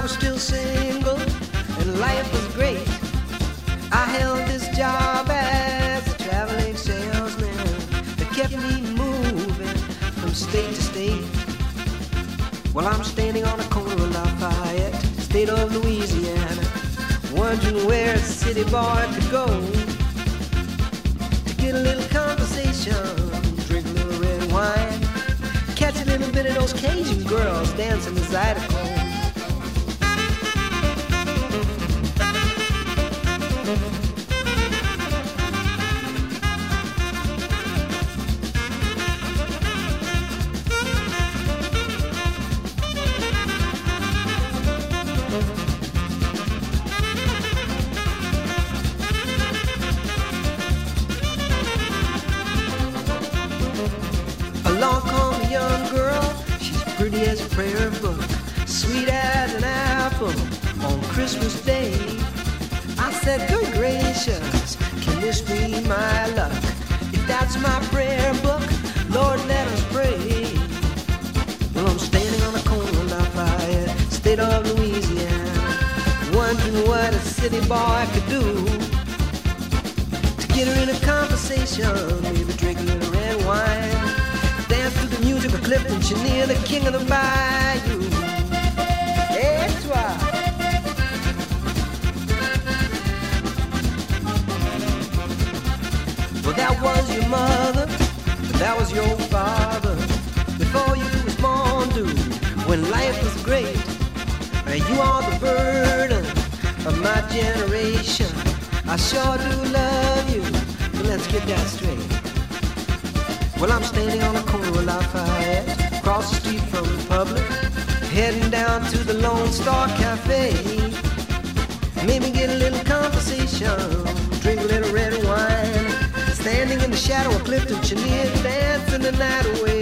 was still single and life was great, I held this job as a traveling salesman that kept me moving from state to state. Well, I'm standing on the corner of Lafayette, state of Louisiana, wondering where a city boy could go to get a little conversation, drink a little red wine, catch a little bit of those Cajun girls dancing the Zydeco. Along come a young girl, she's pretty as a prayer book, sweet as an apple on Christmas Day. I said, good gracious, can this be my luck? If that's my prayer book, Lord, let us pray. Well, I'm standing on the corner of Lafayette, state of Louisiana, wondering what a city boy could do to get her in a conversation, maybe drink a little red wine, dance to the music of Clifton Chenier, the king of the bayou. Et toi. Well, that was your mother, that was your father, before you was born, dude, when life was great. And you are the burden of my generation. I sure do love you, but let's get that straight. Well, I'm standing on the corner of Lafayette, across the street from Republic, heading down to the Lone Star Cafe. Maybe get a little conversation, drink a little red wine, standing in the shadow of Clifton Chenier, dancing the night away.